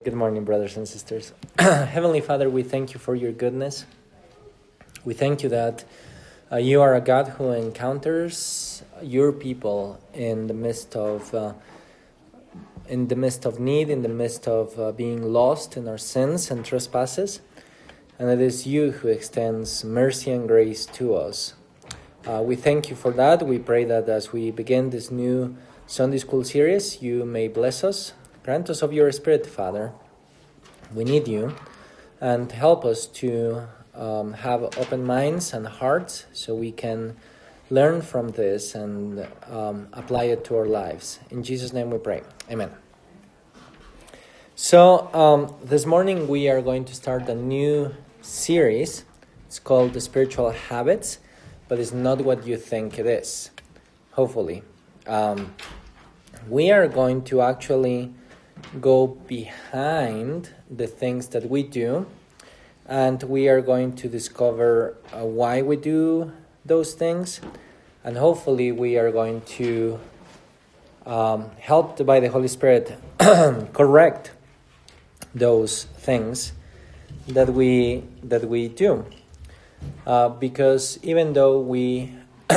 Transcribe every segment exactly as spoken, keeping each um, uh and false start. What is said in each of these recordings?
Good morning, brothers and sisters. Heavenly Father, we thank you for your goodness. We thank you that uh, you are a God who encounters your people in the midst of uh, in the midst of need, in the midst of uh, being lost in our sins and trespasses. And it is you who extends mercy and grace to us. Uh, we thank you for that. We pray that as we begin this new Sunday school series, you may bless us. Grant us of your Spirit, Father. We need you. And help us to um, have open minds and hearts so we can learn from this and um, apply it to our lives. In Jesus' name we pray. Amen. So um, this morning we are going to start a new series. It's called The Spiritual Habits, but it's not what you think it is, hopefully. Um, we are going to actually go behind the things that we do, and we are going to discover uh, why we do those things, and hopefully we are going to um, helped by the Holy Spirit correct those things that we that we do, uh, because even though we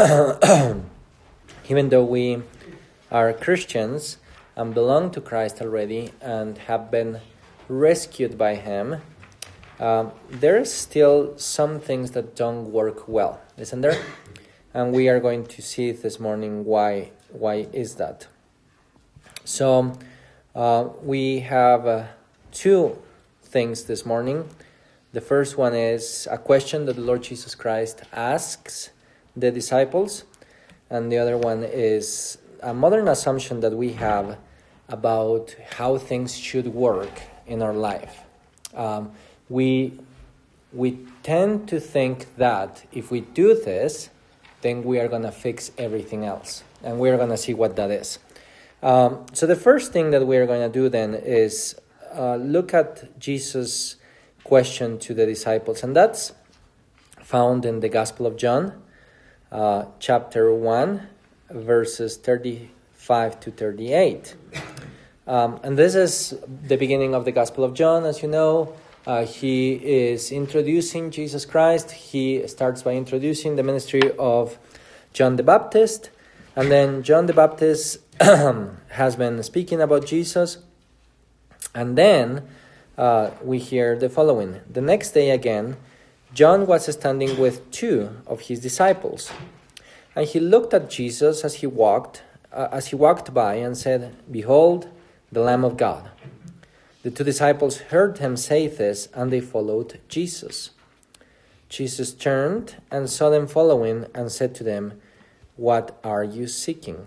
even though we are Christians and belong to Christ already and have been rescued by Him, um, there are still some things that don't work well, isn't there? And we are going to see this morning why why is that. So uh, we have uh, two things this morning. The first one is a question that the Lord Jesus Christ asks the disciples, and the other one is a modern assumption that we have about how things should work in our life. Um, we we tend to think that if we do this, then we are going to fix everything else. And we're going to see what that is. Um, so the first thing that we're going to do then is uh, look at Jesus' question to the disciples. And that's found in the Gospel of John, uh, chapter one, verses thirty-five to thirty-eight. Um, and this is the beginning of the Gospel of John, as you know. Uh, he is introducing Jesus Christ. He starts by introducing the ministry of John the Baptist. And then John the Baptist has been speaking about Jesus. And then uh, we hear the following. The next day again, John was standing with two of his disciples. And he looked at Jesus as he walked, uh, as he walked by and said, "Behold, the Lamb of God." The two disciples heard him say this, and they followed Jesus. Jesus turned and saw them following and said to them, "What are you seeking?"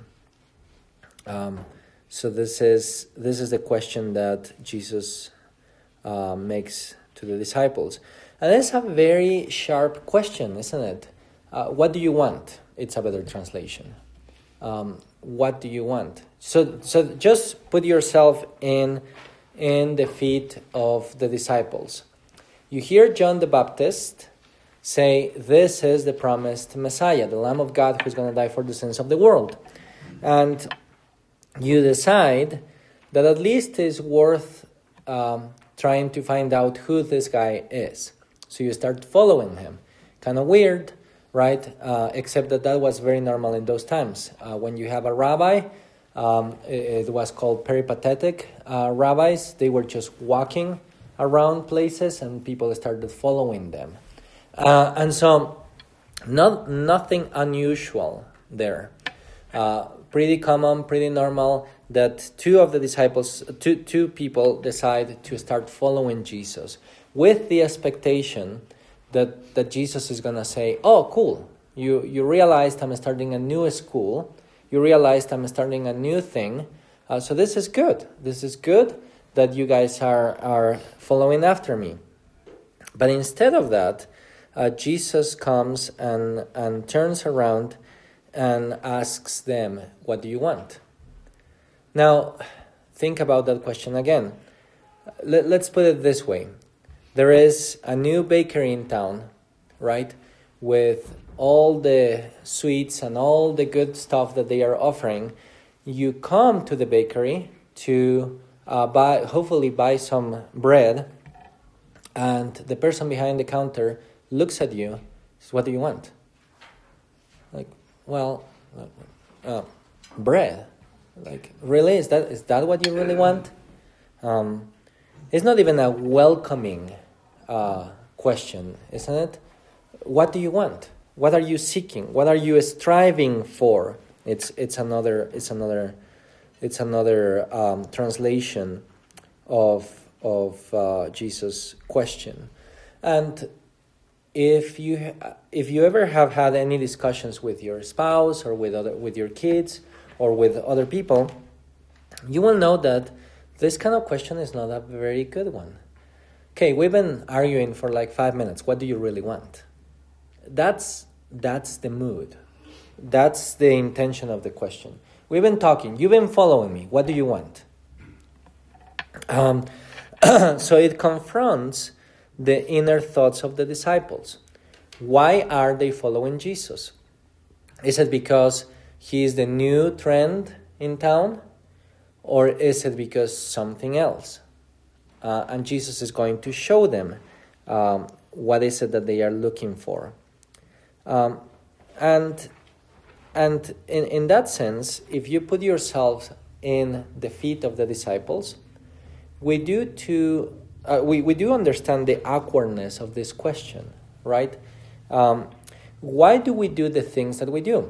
Um, so this is this is the question that Jesus uh, makes to the disciples. And it's a very sharp question, isn't it? Uh, what do you want? It's a better translation. Um, what do you want? So, so just put yourself in in the feet of the disciples. You hear John the Baptist say, "This is the promised Messiah, the Lamb of God who's going to die for the sins of the world." And you decide that at least it's worth um, trying to find out who this guy is. So you start following him. Kind of weird, right? Uh, except that that was very normal in those times. Uh, when you have a rabbi, um, it, it was called peripatetic uh, rabbis. They were just walking around places and people started following them. Uh, and so not nothing unusual there. Uh, pretty common, pretty normal that two of the disciples, two, two people decide to start following Jesus with the expectation that that Jesus is going to say, "Oh, cool, you you realized I'm starting a new school. You realized I'm starting a new thing. Uh, so this is good. This is good that you guys are, are following after me." But instead of that, uh, Jesus comes and, and turns around and asks them, "What do you want?" Now, think about that question again. Let, let's put it this way. There is a new bakery in town, right, with all the sweets and all the good stuff that they are offering. You come to the bakery to uh, buy, hopefully buy some bread, and the person behind the counter looks at you, says, what do you want? Like, well, uh, bread. Like, really? Is that is that what you really want? Um, it's not even a welcoming uh, question, isn't it? What do you want? What are you seeking? What are you striving for? It's it's another it's another it's another um, translation of of uh, Jesus' question. And if you if you ever have had any discussions with your spouse or with other with your kids or with other people, you will know that this kind of question is not a very good one. Okay, we've been arguing for like five minutes. What do you really want? That's that's the mood. That's the intention of the question. We've been talking. You've been following me. What do you want? Um, so it confronts the inner thoughts of the disciples. Why are they following Jesus? Is it because he is the new trend in town? Or is it because something else? Uh, and Jesus is going to show them um, what is it that they are looking for. Um, and and in, in that sense, if you put yourself in the feet of the disciples, we do to uh, we, we do understand the awkwardness of this question, right? Um, why do we do the things that we do?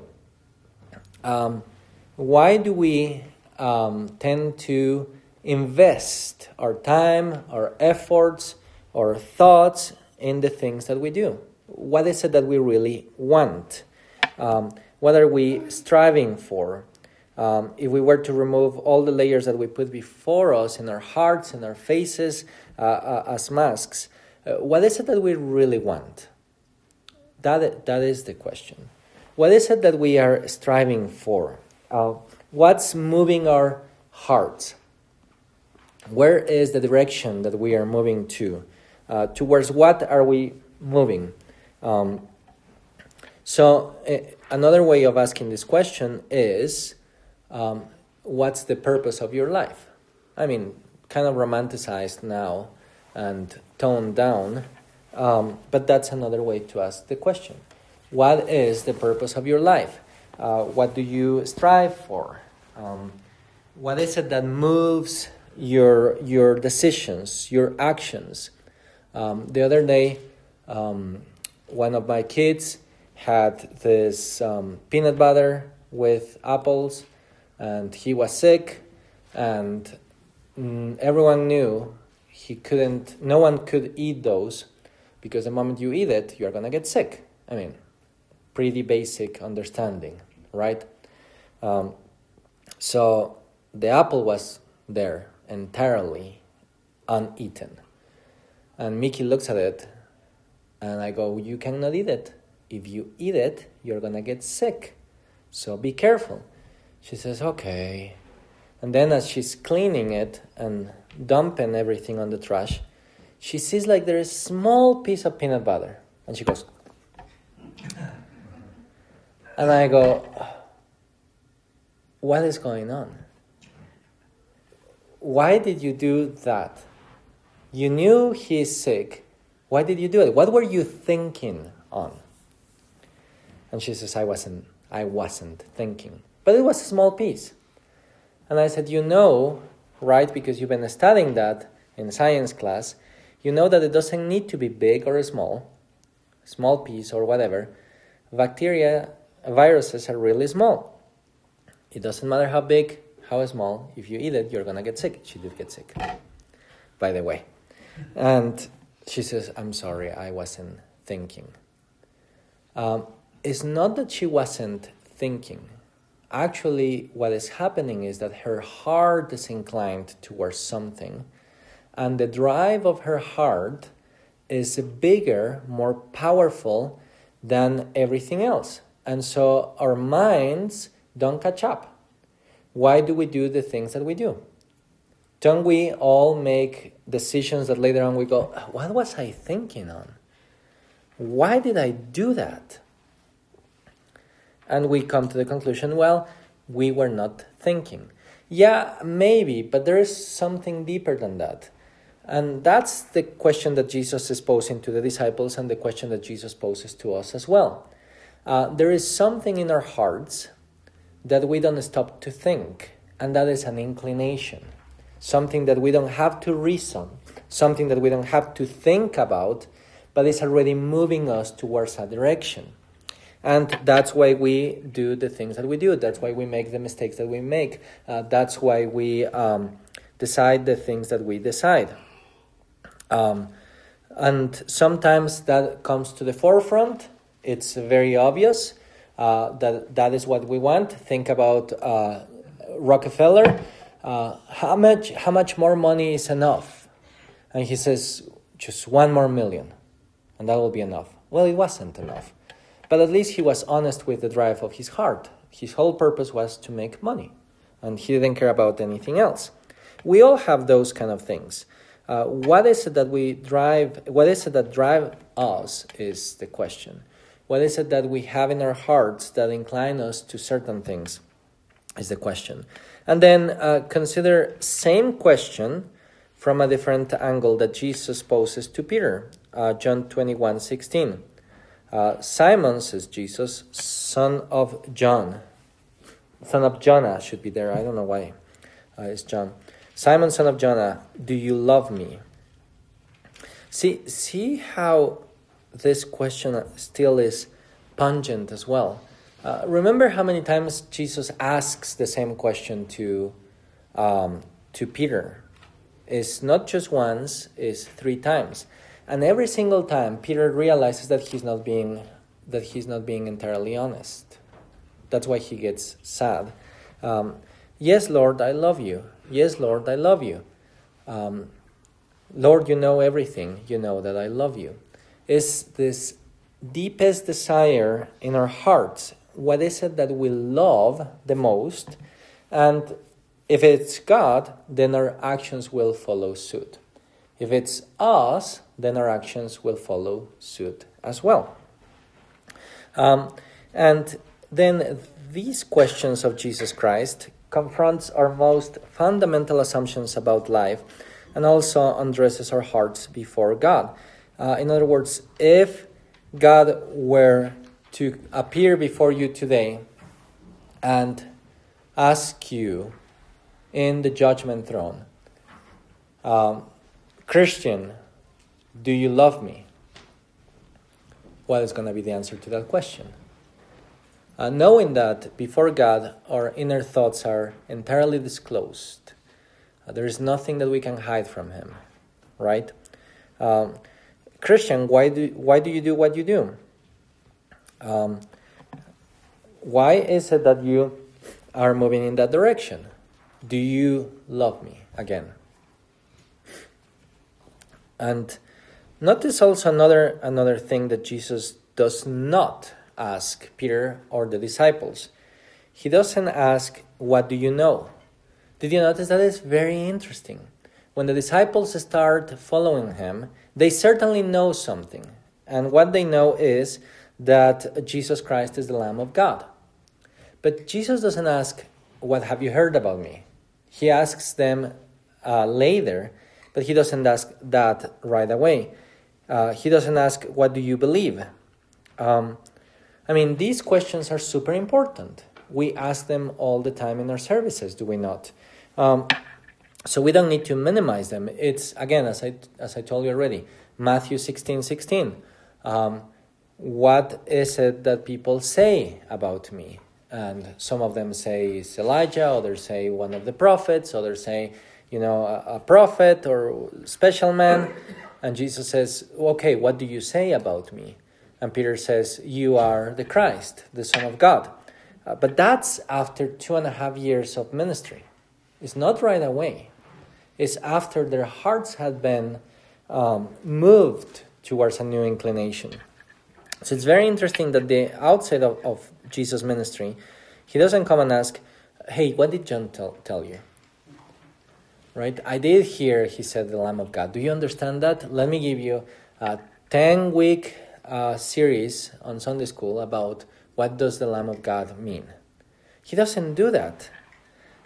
Um, why do we um, tend to invest our time, our efforts, our thoughts in the things that we do? What is it that we really want? Um, what are we striving for? Um, if we were to remove all the layers that we put before us in our hearts, in our faces, uh, uh, as masks, uh, what is it that we really want? That that is the question. What is it that we are striving for? Uh, what's moving our hearts? Where is the direction that we are moving to? Uh, towards what are we moving? Um, so uh, another way of asking this question is, um, what's the purpose of your life? I mean, kind of romanticized now and toned down, um, but that's another way to ask the question. What is the purpose of your life? Uh, what do you strive for? Um, what is it that moves your your decisions, your actions? Um, the other day, um, one of my kids had this um, peanut butter with apples, and he was sick, and mm, everyone knew he couldn't, no one could eat those, because the moment you eat it, you're going to get sick. I mean, pretty basic understanding, right? Um, so the apple was there entirely uneaten. And Mickey looks at it, and I go, you cannot eat it. If you eat it, you're going to get sick. So be careful. She says, okay. And then as she's cleaning it and dumping everything on the trash, she sees like there is a small piece of peanut butter. And she goes, and I go, what is going on? Why did you do that? You knew he's sick. Why did you do it? What were you thinking on? And she says, I wasn't, I wasn't thinking. But it was a small piece. And I said, you know, right, because you've been studying that in science class, you know that it doesn't need to be big or small, small piece or whatever. Bacteria, viruses are really small. It doesn't matter how big, how small. If you eat it, you're going to get sick. She did get sick, by the way. And she says, I'm sorry, I wasn't thinking. Um, it's not that she wasn't thinking. Actually, what is happening is that her heart is inclined towards something, and the drive of her heart is bigger, more powerful than everything else. And so our minds don't catch up. Why do we do the things that we do? Don't we all make decisions that later on we go, what was I thinking on? Why did I do that? And we come to the conclusion, well, we were not thinking. Yeah, maybe, but there is something deeper than that. And that's the question that Jesus is posing to the disciples and the question that Jesus poses to us as well. Uh, there is something in our hearts that we don't stop to think, and that is an inclination. Something that we don't have to reason, something that we don't have to think about, but it's already moving us towards a direction. And that's why we do the things that we do. That's why we make the mistakes that we make. Uh, that's why we um, decide the things that we decide. Um, and sometimes that comes to the forefront. It's very obvious uh, that that is what we want. Think about uh, Rockefeller. Uh, how much how much more money is enough? And he says, just one more million, and that will be enough. Well, it wasn't enough. But at least he was honest with the drive of his heart. His whole purpose was to make money, and he didn't care about anything else. We all have those kind of things. Uh, what is it that we drive? What is it that drive us is the question. What is it that we have in our hearts that incline us to certain things is the question. And then uh, consider same question from a different angle that Jesus poses to Peter. Uh, John twenty-one sixteen. Uh, Simon, says Jesus, son of John. Son of Jonah should be there. I don't know why uh, it's John. Simon, son of Jonah, do you love me? See, see how this question still is pungent as well. Uh, remember how many times Jesus asks the same question to um, to Peter. It's not just once, it's three times. And every single time, Peter realizes that he's not being that he's not being entirely honest. That's why he gets sad. Um, yes, Lord, I love you. Yes, Lord, I love you. Um, Lord, you know everything. You know that I love you. It's this deepest desire in our hearts. What is it that we love the most? And if it's God, then our actions will follow suit. If it's us, then our actions will follow suit as well. Um, and then these questions of Jesus Christ confronts our most fundamental assumptions about life and also undresses our hearts before God. Uh, in other words, if God were to appear before you today and ask you in the judgment throne, um, Christian, do you love me? What is going to be the answer to that question? Uh, knowing that before God, our inner thoughts are entirely disclosed. Uh, there is nothing that we can hide from Him, right? Um, Christian, why do why do you do what you do? Um, why is it that you are moving in that direction? Do you love me? Again. And notice also another another thing that Jesus does not ask Peter or the disciples. He doesn't ask, what do you know? Did you notice that? It's very interesting. When the disciples start following him, they certainly know something. And what they know is that Jesus Christ is the Lamb of God. But Jesus doesn't ask, what have you heard about me? He asks them uh, later, but he doesn't ask that right away. Uh, he doesn't ask, what do you believe? Um, I mean, these questions are super important. We ask them all the time in our services, do we not? Um, so we don't need to minimize them. It's, again, as I as I told you already, Matthew sixteen sixteen. Um, what is it that people say about me? And some of them say it's Elijah, others say one of the prophets, others say, you know, a, a prophet or special man. And Jesus says, okay, what do you say about me? And Peter says, you are the Christ, the Son of God. Uh, but that's after two and a half years of ministry. It's not right away. It's after their hearts had been um, moved towards a new inclination. So it's very interesting that the outset of, of Jesus' ministry, he doesn't come and ask, hey, what did John tell, tell you? Right? I did hear, he said, the Lamb of God. Do you understand that? Let me give you a ten-week uh, series on Sunday school about what does the Lamb of God mean. He doesn't do that.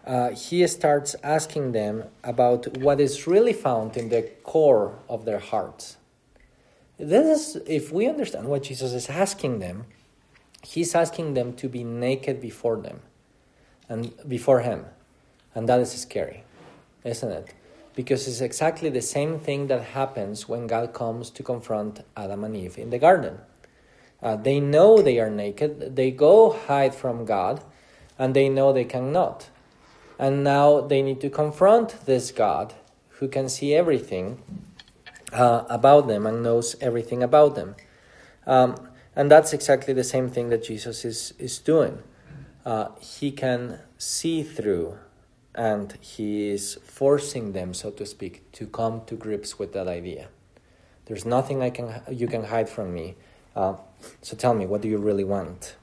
uh, he starts asking them about what is really found in the core of their hearts. This is, if we understand what Jesus is asking them, he's asking them to be naked before them and before him. And that is scary, isn't it? Because it's exactly the same thing that happens when God comes to confront Adam and Eve in the garden. Uh, they know they are naked, they go hide from God, and they know they cannot. And now they need to confront this God who can see everything uh, about them and knows everything about them. Um, and that's exactly the same thing that Jesus is, is doing. Uh, he can see through, and he is forcing them, so to speak, to come to grips with that idea. There's nothing I can you can hide from me. Uh, so tell me, what do you really want?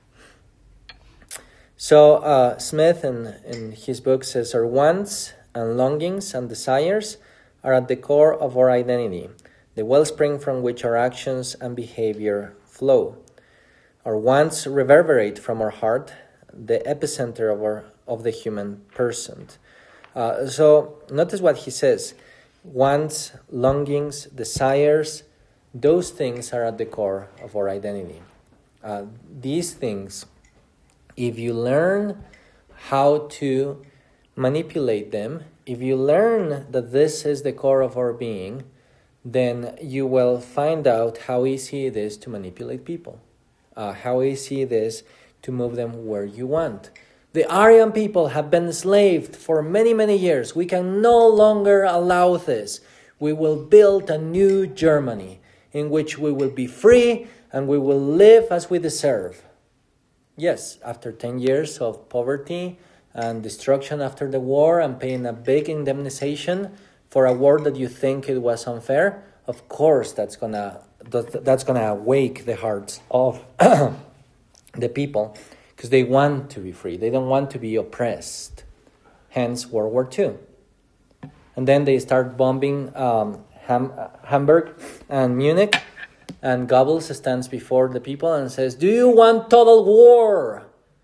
So uh, Smith, in, in his book, says, our wants and longings and desires are at the core of our identity, the wellspring from which our actions and behavior flow. Our wants reverberate from our heart, the epicenter of our of the human person. Uh, so notice what he says. Wants, longings, desires, those things are at the core of our identity. Uh, these things, if you learn how to manipulate them, if you learn that this is the core of our being, then you will find out how easy it is to manipulate people, uh, how easy it is to move them where you want. The Aryan people have been enslaved for many, many years. We can no longer allow this. We will build a new Germany in which we will be free and we will live as we deserve. Yes, after ten years of poverty and destruction after the war and paying a big indemnization for a war that you think it was unfair, of course that's gonna that's gonna awake the hearts of the people. Because they want to be free. They don't want to be oppressed. Hence World War Two. And then they start bombing um, Ham- Hamburg and Munich. And Goebbels stands before the people and says, do you want total war?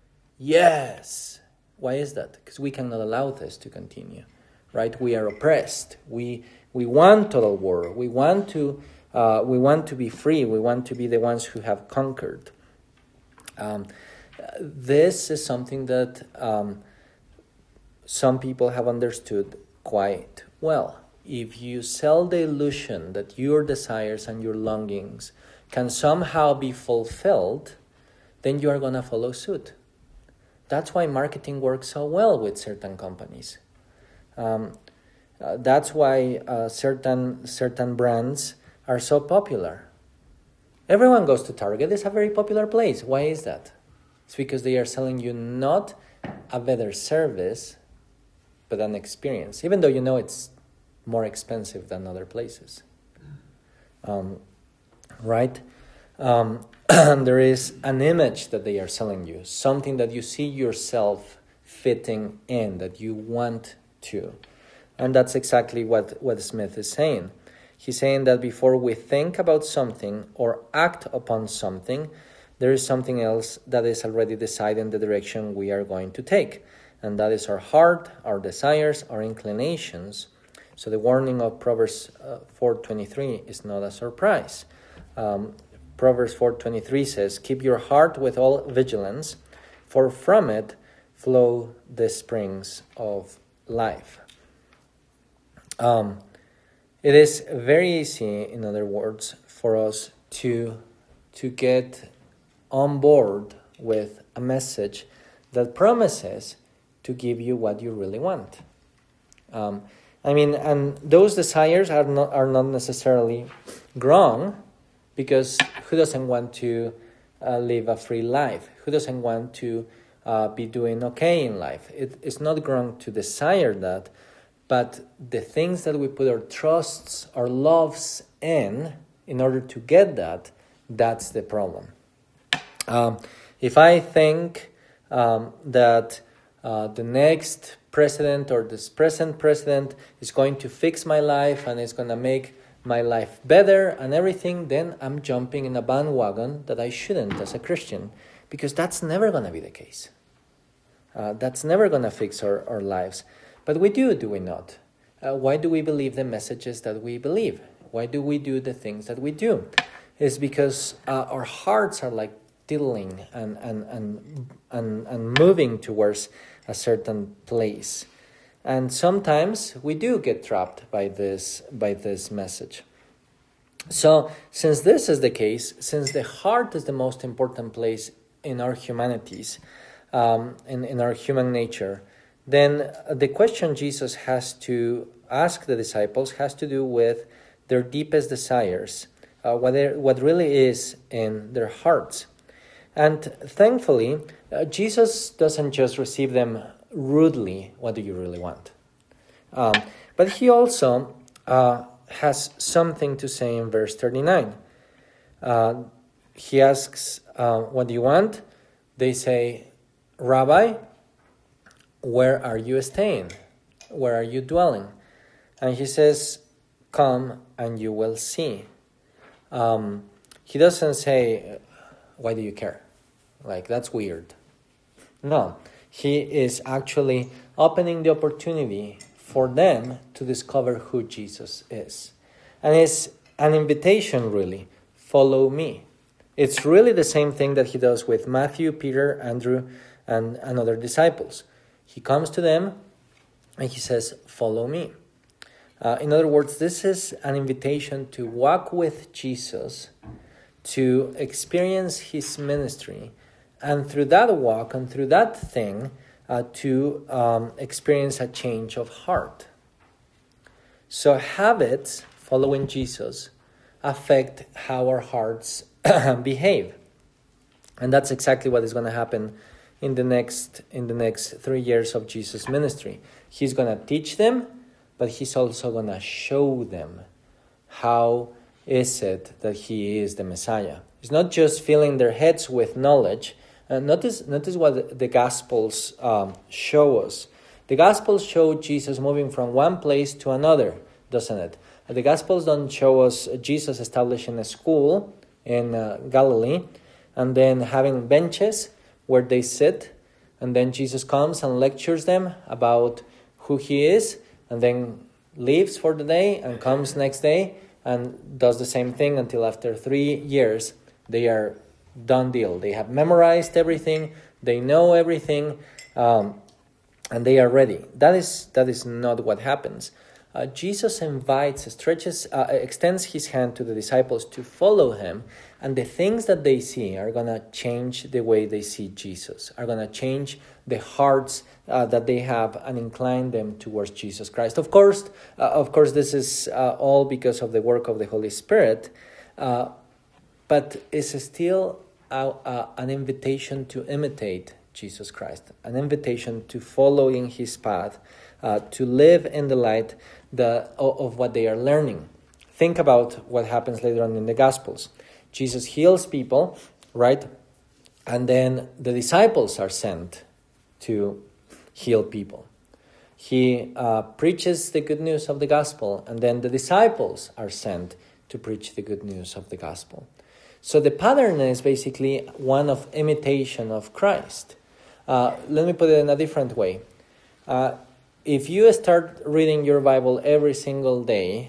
Yes. Why is that? Because we cannot allow this to continue. Right? We are oppressed. We we want total war. We want to uh, we want to be free. We want to be the ones who have conquered. Um This is something that um, some people have understood quite well. If you sell the illusion that your desires and your longings can somehow be fulfilled, then you are going to follow suit. That's why marketing works so well with certain companies. Um, uh, that's why uh, certain certain brands are so popular. Everyone goes to Target. It's a very popular place. Why is that? It's because they are selling you not a better service, but an experience, even though you know it's more expensive than other places. Um, right? Um, there is an image that they are selling you, something that you see yourself fitting in, that you want to. And that's exactly what, what Smith is saying. He's saying that before we think about something or act upon something, there is something else that is already deciding the direction we are going to take. And that is our heart, our desires, our inclinations. So the warning of Proverbs uh, four twenty-three is not a surprise. Um, Proverbs four twenty-three says, keep your heart with all vigilance, for from it flow the springs of life. Um, it is very easy, in other words, for us to, to get on board with a message that promises to give you what you really want. Um, I mean, and those desires are not are not necessarily wrong, because who doesn't want to uh, live a free life? Who doesn't want to uh, be doing okay in life? It, it's not wrong to desire that, but the things that we put our trusts, our loves in, in order to get that, that's the problem. Um, if I think um, that uh, the next president or this present president is going to fix my life and is going to make my life better and everything, then I'm jumping in a bandwagon that I shouldn't as a Christian, because that's never going to be the case. Uh, that's never going to fix our, our lives. But we do, do we not? Uh, why do we believe the messages that we believe? Why do we do the things that we do? It's because uh, our hearts are like diddling and, and, and, and, and moving towards a certain place. And sometimes we do get trapped by this, by this message. So, since this is the case, since the heart is the most important place in our humanities, um, in, in our human nature, then the question Jesus has to ask the disciples has to do with their deepest desires, uh, what, what really is in their hearts. And thankfully, uh, Jesus doesn't just receive them rudely, what do you really want? Um, but he also uh, has something to say in verse thirty-nine. Uh, he asks, uh, what do you want? They say, Rabbi, where are you staying? Where are you dwelling? And he says, come and you will see. Um, he doesn't say, why do you care? Like, that's weird. No, he is actually opening the opportunity for them to discover who Jesus is. And it's an invitation, really. Follow me. It's really the same thing that he does with Matthew, Peter, Andrew, and, and other disciples. He comes to them and he says, follow me. Uh, in other words, this is an invitation to walk with Jesus, to experience his ministry, and through that walk and through that thing, uh, to um, experience a change of heart. So habits following Jesus affect how our hearts behave. And that's exactly what is going to happen in the next in the next three years of Jesus' ministry. He's going to teach them, but he's also going to show them how is it that he is the Messiah. He's not just filling their heads with knowledge. Uh, notice, notice what the Gospels um, show us. The Gospels show Jesus moving from one place to another, doesn't it? The Gospels don't show us Jesus establishing a school in uh, Galilee and then having benches where they sit, and then Jesus comes and lectures them about who he is, and then leaves for the day and comes next day and does the same thing until after three years they are done deal. They have memorized everything, they know everything, um, and they are ready. That is that is not what happens. Uh, Jesus invites, stretches, uh, extends his hand to the disciples to follow him, and the things that they see are going to change the way they see Jesus, are going to change the hearts uh, that they have and incline them towards Jesus Christ. Of course, uh, of course, this is uh, all because of the work of the Holy Spirit, uh, but it's still a, a, an invitation to imitate Jesus Christ, an invitation to follow in his path, uh, to live in the light the, of what they are learning. Think about what happens later on in the Gospels. Jesus heals people, right? And then the disciples are sent to heal people. He uh, preaches the good news of the gospel, and then the disciples are sent to preach the good news of the gospel. So the pattern is basically one of imitation of Christ. Uh, let me put it in a different way. Uh, if you start reading your Bible every single day,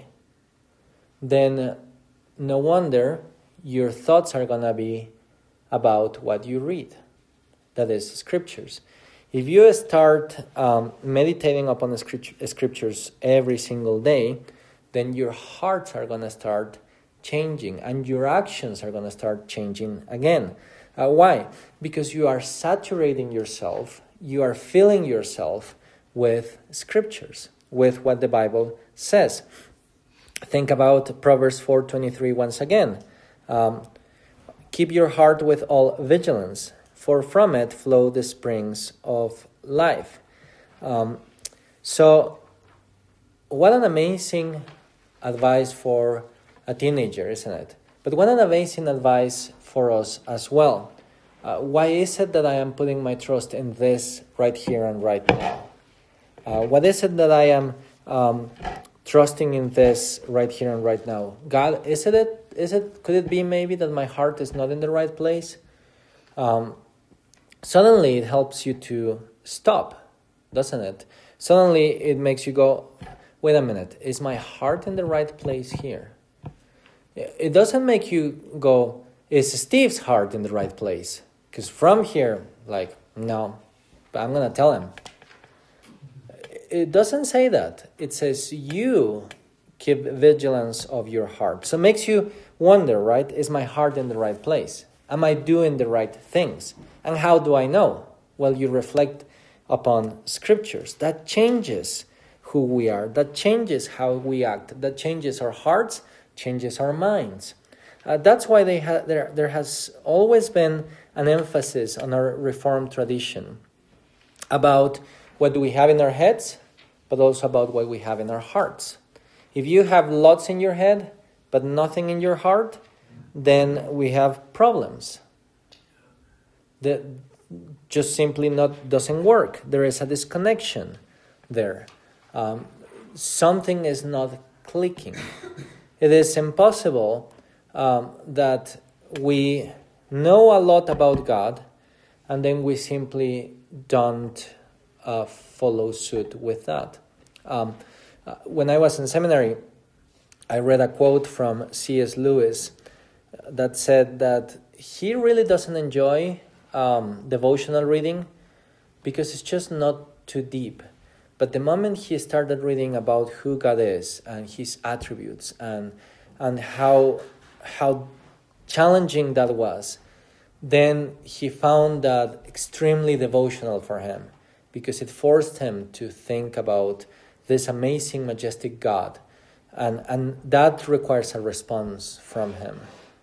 then no wonder your thoughts are going to be about what you read. That is, scriptures. If you start um, meditating upon the scriptures every single day, then your hearts are going to start changing and your actions are going to start changing again. Uh, why? Because you are saturating yourself, you are filling yourself with scriptures, with what the Bible says. Think about Proverbs four twenty-three once again. Um, Keep your heart with all vigilance, for from it flow the springs of life. Um, so, what an amazing advice for a teenager, isn't it? But what an amazing advice for us as well. Uh, why is it that I am putting my trust in this right here and right now? Uh, what is it that I am um, trusting in this right here and right now? God, is it it? Is it? Could it be maybe that my heart is not in the right place? Um, suddenly, it helps you to stop, doesn't it? Suddenly it makes you go, wait a minute, is my heart in the right place here? It doesn't make you go, is Steve's heart in the right place? Because from here, like, no, but I'm going to tell him. It doesn't say that. It says you keep vigilance of your heart. So it makes you wonder, right? Is my heart in the right place? Am I doing the right things? And how do I know? Well, you reflect upon scriptures. That changes who we are. That changes how we act. That changes our hearts, changes our minds. Uh, that's why they ha- there, there has always been an emphasis on our Reformed tradition about what do we have in our heads, but also about what we have in our hearts. If you have lots in your head, but nothing in your heart, then we have problems. That just simply not doesn't work. There is a disconnection there. Um, something is not clicking. It is impossible um, that we know a lot about God and then we simply don't uh, follow suit with that. Um, uh, when I was in seminary, I read a quote from C S Lewis that said that he really doesn't enjoy um, devotional reading because it's just not too deep. But the moment he started reading about who God is and his attributes and and how how challenging that was, then he found that extremely devotional for him because it forced him to think about this amazing, majestic God. And, and that requires a response from him.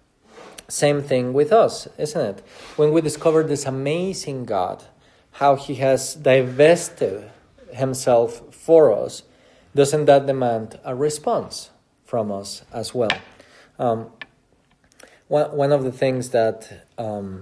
Same thing with us, isn't it? When we discover this amazing God, how he has divested himself for us, doesn't that demand a response from us as well? Um, one, one of the things that um,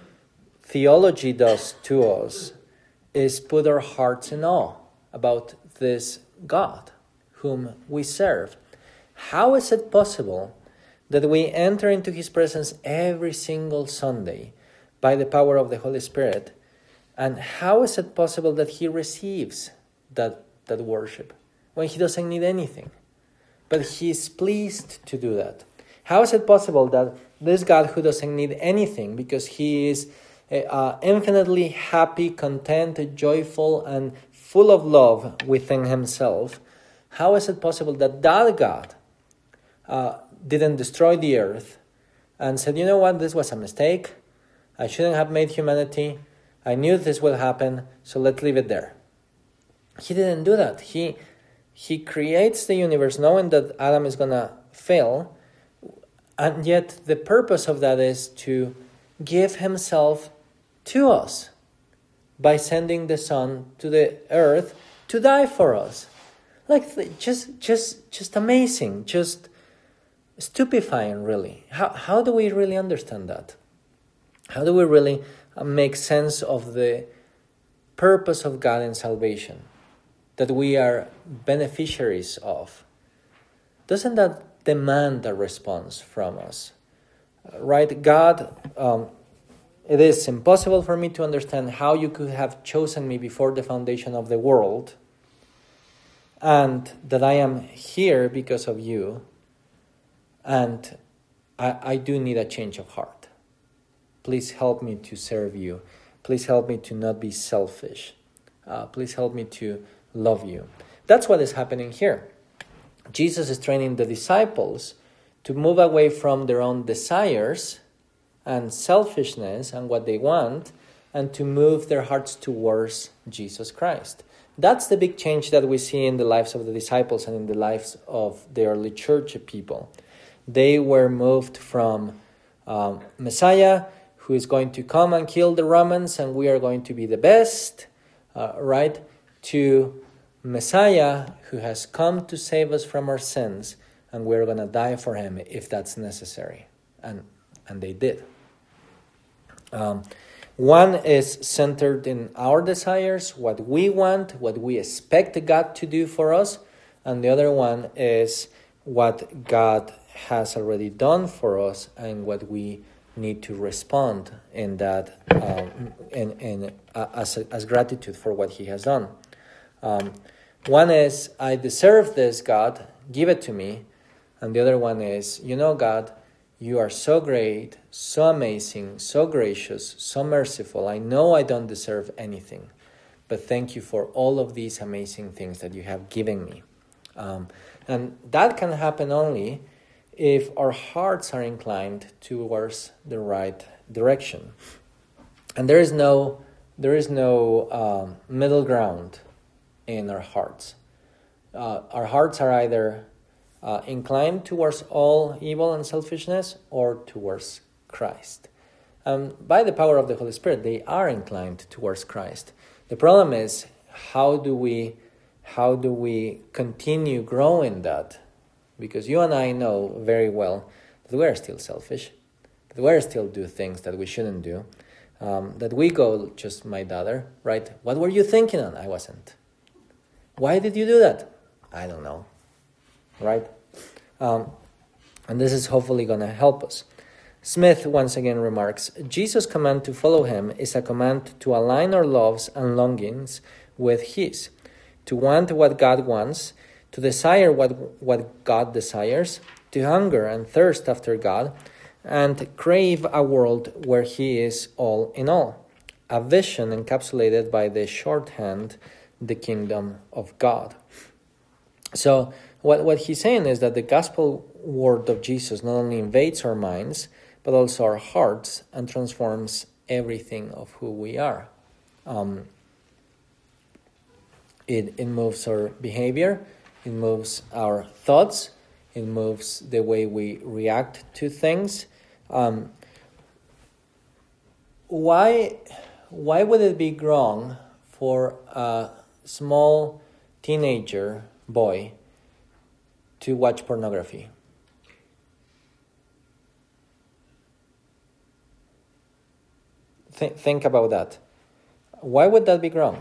theology does to us is put our hearts in awe about this God whom we serve. How is it possible that we enter into his presence every single Sunday by the power of the Holy Spirit? And how is it possible that he receives that, that worship when he doesn't need anything? But he is pleased to do that. How is it possible that this God who doesn't need anything because he is uh, infinitely happy, content, joyful, and full of love within himself, how is it possible that that God uh, didn't destroy the earth and said, you know what, this was a mistake. I shouldn't have made humanity. I knew this will happen, so let's leave it there. He didn't do that. He he creates the universe knowing that Adam is going to fail, and yet the purpose of that is to give himself to us by sending the Son to the earth to die for us. Like, just just just amazing, just stupefying, really. How how do we really understand that? How do we really make sense of the purpose of God in salvation that we are beneficiaries of? Doesn't that demand a response from us? Right? God, um, it is impossible for me to understand how you could have chosen me before the foundation of the world, and that I am here because of you, and I, I do need a change of heart. Please help me to serve you. Please help me to not be selfish. Uh, please help me to love you. That's what is happening here. Jesus is training the disciples to move away from their own desires and selfishness and what they want, and to move their hearts towards Jesus Christ. That's the big change that we see in the lives of the disciples and in the lives of the early church people. They were moved from um, Messiah, who is going to come and kill the Romans and we are going to be the best, uh, right, to Messiah who has come to save us from our sins and we're going to die for him if that's necessary. And, and they did. Um, One is centered in our desires, what we want, what we expect God to do for us. And the other one is what God has already done for us and what we need to respond in that, um, in, in, uh, as, as gratitude for what he has done. Um, one is, I deserve this, God, give it to me. And the other one is, you know, God, you are so great, so amazing, so gracious, so merciful. I know I don't deserve anything, but thank you for all of these amazing things that you have given me. Um, and that can happen only if our hearts are inclined towards the right direction. And there is no, there is no um, middle ground in our hearts. Uh, our hearts are either uh, inclined towards all evil and selfishness or towards Christ. Um, by the power of the Holy Spirit, they are inclined towards Christ. The problem is, how do we, how do we continue growing that? Because you and I know very well that we are still selfish, that we are still do things that we shouldn't do, um, that we go just my daughter, right? What were you thinking on? I wasn't. Why did you do that? I don't know, right? Um, and this is hopefully going to help us. Smith once again remarks, Jesus' command to follow him is a command to align our loves and longings with his, to want what God wants, to desire what, what God desires, to hunger and thirst after God, and crave a world where he is all in all. A vision encapsulated by the shorthand, the kingdom of God. So what, what he's saying is that the gospel word of Jesus not only invades our minds, but also our hearts and transforms everything of who we are. Um, it, it moves our behavior, it moves our thoughts, it moves the way we react to things. Um, why, why would it be wrong for a small teenager boy to watch pornography? Th- think about that. Why would that be wrong?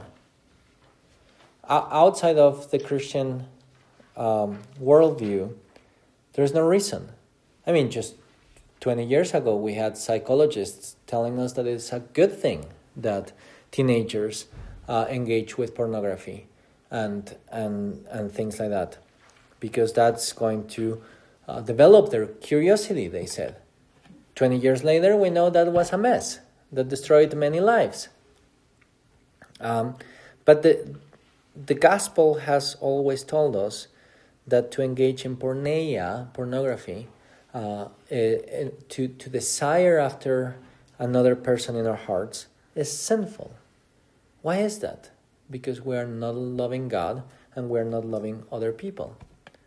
O- outside of the Christian um, worldview, there's no reason. I mean, just twenty years ago, we had psychologists telling us that it's a good thing that teenagers uh, engage with pornography and and and things like that, because that's going to uh, develop their curiosity, they said. twenty years later, we know that was a mess that destroyed many lives. Um, but the the gospel has always told us that to engage in porneia, pornography, uh, uh, to, to desire after another person in our hearts is sinful. Why is that? Because we are not loving God and we are not loving other people.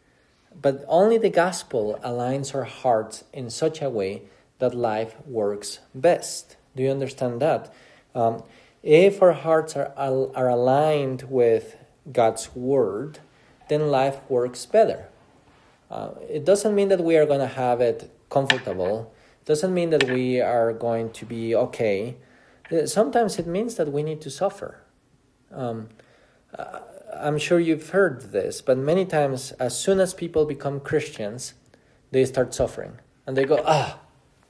But only the gospel aligns our hearts in such a way that life works best. Do you understand that? Um, if our hearts are, are aligned with God's word, then life works better. Uh, it doesn't mean that we are going to have it comfortable. It doesn't mean that we are going to be okay. Sometimes it means that we need to suffer. Um, uh, I'm sure you've heard this, but many times as soon as people become Christians, they start suffering. And they go, ah,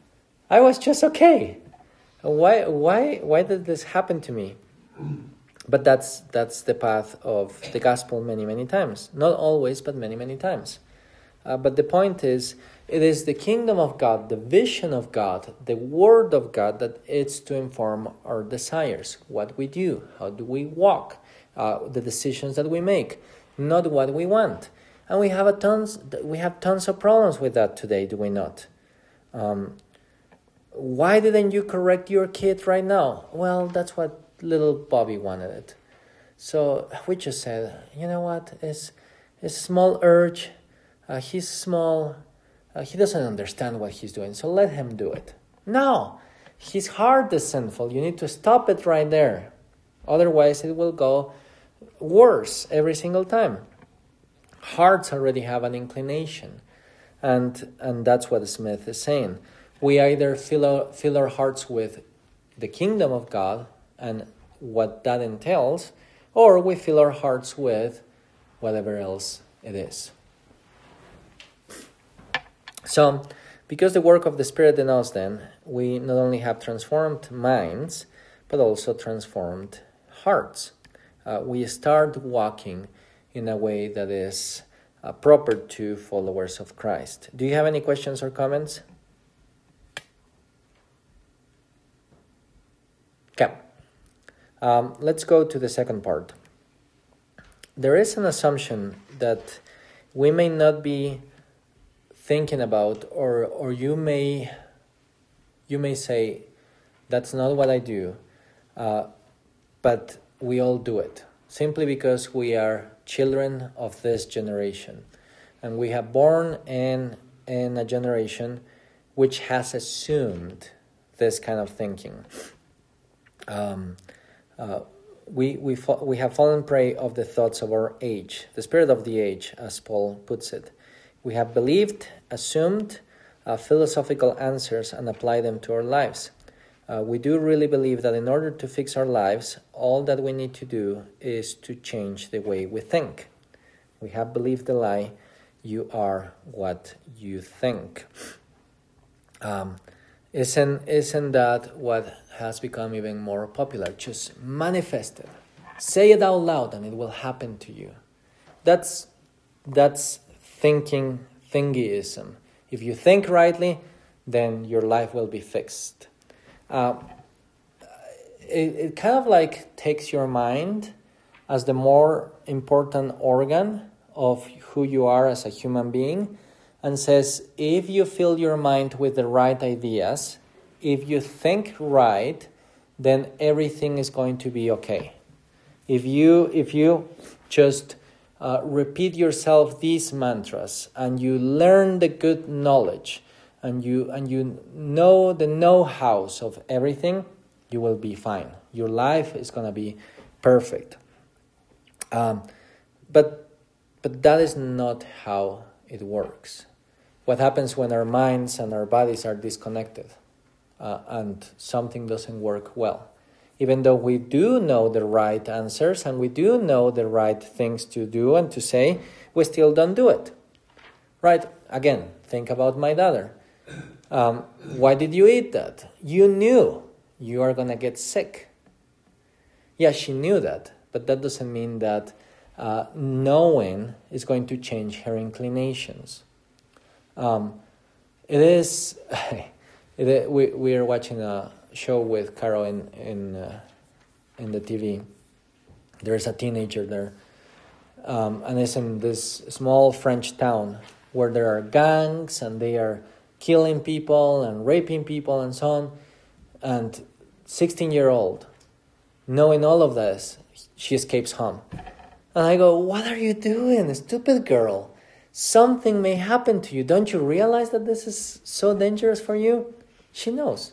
I was just okay. Why, why, why did this happen to me? But that's that's the path of the gospel many, many times. Not always, but many, many times. Uh, but the point is, it is the kingdom of God, the vision of God, the word of God that it's to inform our desires, what we do, how do we walk, uh, the decisions that we make, not what we want. And we have a tons, we have tons of problems with that today, do we not? Um, why didn't you correct your kid right now? Well, that's what little Bobby wanted it. So we just said, you know what, it's, it's a small urge, uh, he's small, uh, he doesn't understand what he's doing, so let him do it. No, his heart is sinful, you need to stop it right there. Otherwise it will go worse every single time. Hearts already have an inclination, and and that's what Smith is saying. We either fill our, fill our hearts with the kingdom of God and what that entails, or we fill our hearts with whatever else it is. So Because the work of the Spirit in us, then, we not only have transformed minds, but also transformed hearts. Uh, we start walking in a way that is uh, proper to followers of Christ. Do you have any questions or comments? Okay. Um, let's go to the second part. There is an assumption that we may not be thinking about, or or you may you may say, that's not what I do, uh, but we all do it, simply because we are children of this generation, and we have born in in a generation which has assumed this kind of thinking. Um, uh, we we fa- we have fallen prey of the thoughts of our age, the spirit of the age, as Paul puts it. We have believed, assumed uh, philosophical answers and applied them to our lives. Uh, we do really believe that in order to fix our lives, all that we need to do is to change the way we think. We have believed the lie, you are what you think. Um, isn't, isn't that what has become even more popular? Just manifest it. Say it out loud and it will happen to you. That's that's thinking thingyism. If you think rightly, then your life will be fixed. Uh, it, it kind of like takes your mind as the more important organ of who you are as a human being, and says, if you fill your mind with the right ideas, if you think right, then everything is going to be okay. If you if you just uh, repeat yourself these mantras, and you learn the good knowledge, and you and you know the know-hows of everything, you will be fine. Your life is going to be perfect. Um, but but that is not how it works. What happens when our minds and our bodies are disconnected uh, and something doesn't work well? Even though we do know the right answers and we do know the right things to do and to say, we still don't do it. Right? Again, think about my daughter. Um, why did you eat that? You knew you are going to get sick. Yeah, she knew that, but that doesn't mean that uh, knowing is going to change her inclinations. Um, it is, it is we, we are watching a show with Caro in in, uh, in the T V. There's a teenager there, um, and it's in this small French town where there are gangs and they are killing people and raping people and so on. And sixteen-year-old, knowing all of this, she escapes home. And I go, what are you doing, stupid girl? Something may happen to you. Don't you realize that this is so dangerous for you? She knows.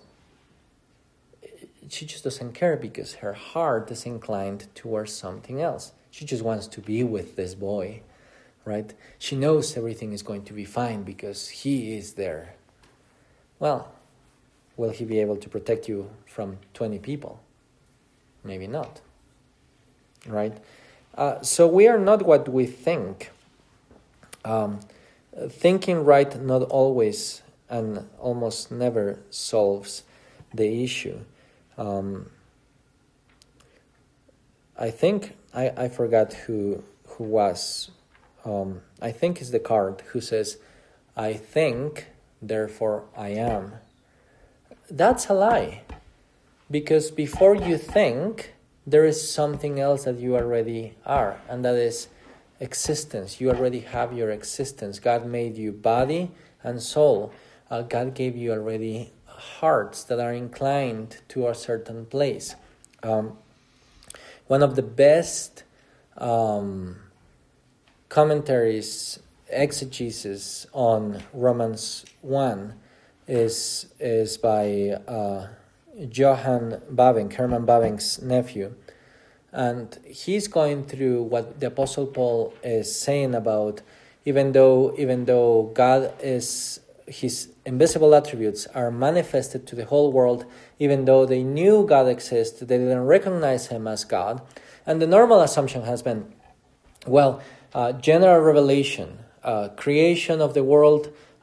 She just doesn't care because her heart is inclined towards something else. She just wants to be with this boy, right? She knows everything is going to be fine because he is there. Well, will he be able to protect you from twenty people? Maybe not, right? Uh, so we are not what we think. Um, thinking right not always and almost never solves the issue. Um, I think, I, I forgot who who was, um, I think it's Descartes who says, I think, therefore I am. That's a lie. Because before you think, there is something else that you already are, and that is existence. You already have your existence. God made you body and soul. Uh, God gave you already hearts that are inclined to a certain place. Um, one of the best um, commentaries, exegesis on Romans one is is by uh, Johann Bavinck, Herman Bavinck's nephew. And he's going through what the Apostle Paul is saying about, even though even though God is, his invisible attributes are manifested to the whole world, even though they knew God exists, they didn't recognize him as God. And the normal assumption has been, well, uh, general revelation, uh, creation of the world,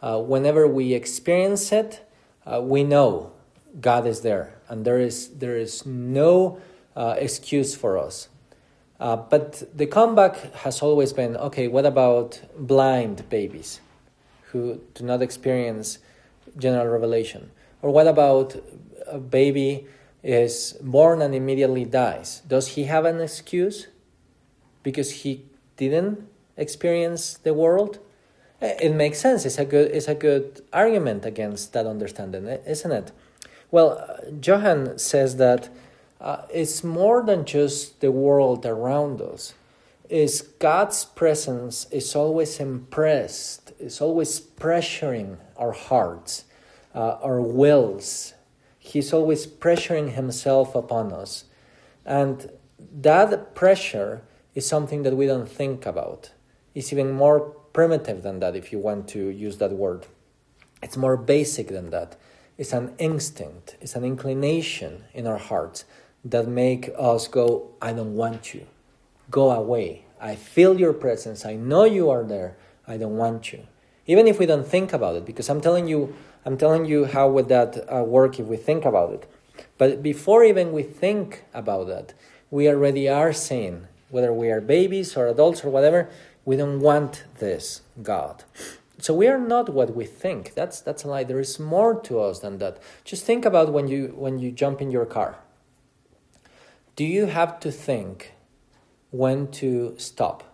Uh, whenever we experience it, uh, we know God is there, and there is there is no uh, excuse for us. Uh, but the comeback has always been, okay, what about blind babies who do not experience general revelation? Or what about a baby is born and immediately dies? Does he have an excuse because he didn't experience the world? It makes sense. It's a good it's a good argument against that understanding, isn't it? Well, Johann says that uh, it's more than just the world around us. It's God's presence is always impressed, is always pressuring our hearts, uh, our wills. He's always pressuring himself upon us. And that pressure is something that we don't think about. It's even more primitive than that, if you want to use that word. It's more basic than that. It's an instinct, it's an inclination in our hearts that make us go, I don't want you. Go away. I feel your presence. I know you are there. I don't want you. Even if we don't think about it, because I'm telling you, I'm telling you how would that uh, work if we think about it. But before even we think about that, we already are saying, whether we are babies or adults or whatever, we don't want this God. So we are not what we think. That's that's a lie. There is more to us than that. Just think about when you when you jump in your car. Do you have to think when to stop?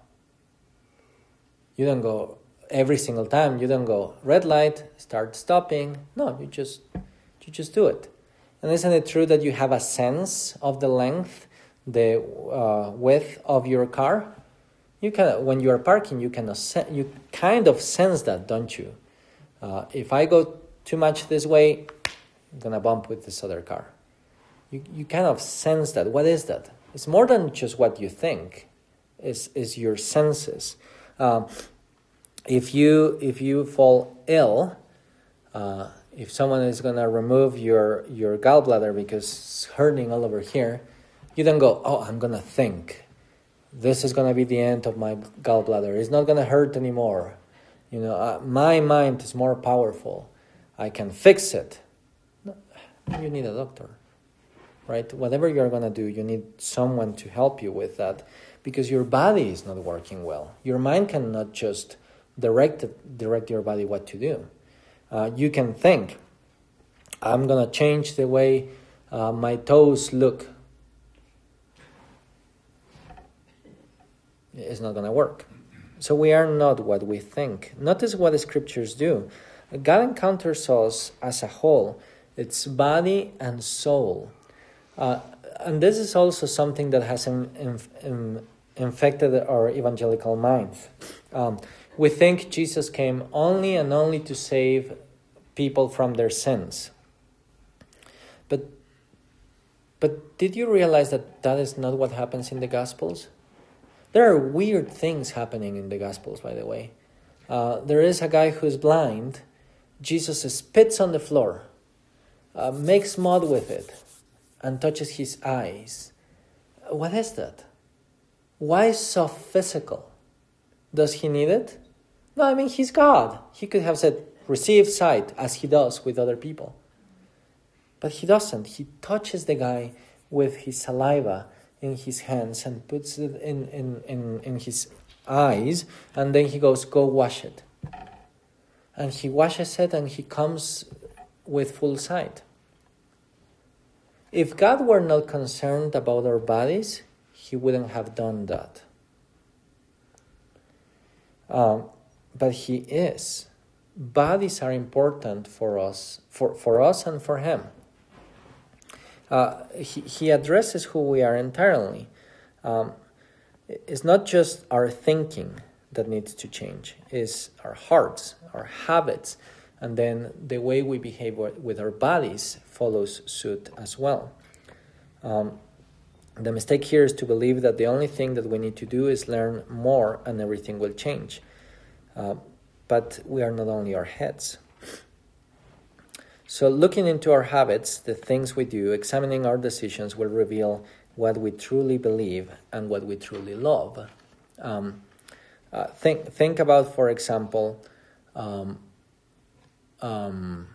You don't go every single time. You don't go red light, start stopping. No, you just you just do it. And isn't it true that you have a sense of the length, the uh, width of your car? You can, when you are parking, you can you kind of sense that, don't you? Uh, if I go too much this way, I'm gonna bump with this other car. You you kind of sense that. What is that? It's more than just what you think. It's is your senses. Um, if you if you fall ill, uh, if someone is gonna remove your your gallbladder because it's hurting all over here, you don't go, oh, I'm gonna think. This is going to be the end of my gallbladder. It's not going to hurt anymore. You know, uh, my mind is more powerful. I can fix it. No, you need a doctor, right? Whatever you're going to do, you need someone to help you with that because your body is not working well. Your mind cannot just direct direct your body what to do. Uh, you can think, I'm going to change the way uh, my toes look. It's not going to work. So we are not what we think. Notice what the scriptures do. God encounters us as a whole. It's body and soul. Uh, and this is also something that has in, in, in, infected our evangelical minds. Um, we think Jesus came only and only to save people from their sins. But, but did you realize that that is not what happens in the Gospels? There are weird things happening in the Gospels, by the way. Uh, there is a guy who's blind. Jesus spits on the floor, uh, makes mud with it, and touches his eyes. What is that? Why so physical? Does he need it? No, I mean, he's God. He could have said, receive sight, as he does with other people. But he doesn't. He touches the guy with his saliva in his hands and puts it in, in, in, in his eyes, and then he goes, go wash it. And he washes it and he comes with full sight. If God were not concerned about our bodies, he wouldn't have done that. Um, but he is. Bodies are important for us, for, for us and for him. Uh, he, he addresses who we are entirely. Um, it's not just our thinking that needs to change. It's our hearts, our habits, and then the way we behave with our bodies follows suit as well. Um, the mistake here is to believe that the only thing that we need to do is learn more and everything will change. Uh, but we are not only our heads. So looking into our habits, the things we do, examining our decisions will reveal what we truly believe and what we truly love. Um, uh, think think about, for example, um, um,